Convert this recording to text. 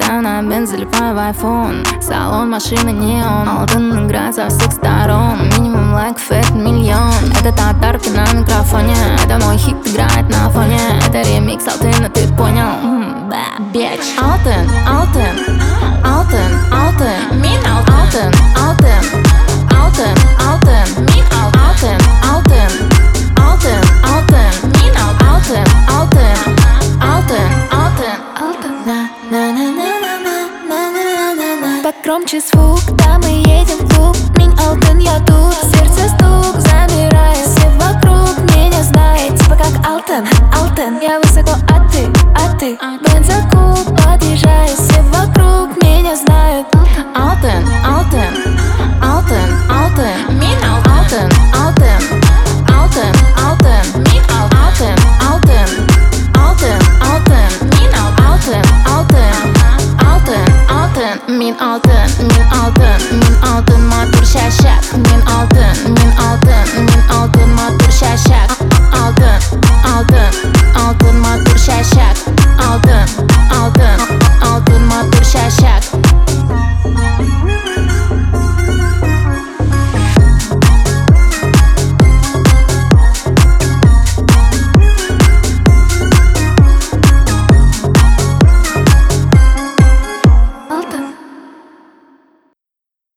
Летаю на бенз, залипаю в айфон. Салон машины неон, алтын играет со всех сторон. Минимум лайков — это миллион. Это татарки на микрофоне, это мой хит играет на фоне. Это ремикс Алтына, ты понял? Bitch. Алтын, алтын, алтын, алтын, мин алтын, алтын, алтын, алтын, мин алтын, алтын, алтын, алтын, мин алтын, алтын, алтын, алтын, алтын. Погромче звук, да, мы едем в клуб. Мин алтын, я тут, сердце стук замирает. Все вокруг меня знают, типа как алтын, алтын. Я высоко, а ты? Бензокуб подъезжает, все вокруг меня знают. Алтын, алтын, алтын, алтын, мин алтын, алтын, алтын, алтын, мин алтын, алтын, алтын, алтын, мин алтын, алтын, алтын, алтын, мин алтын, мин алтын, мин алтын, мотор шашак, мин алтын, мин алтын.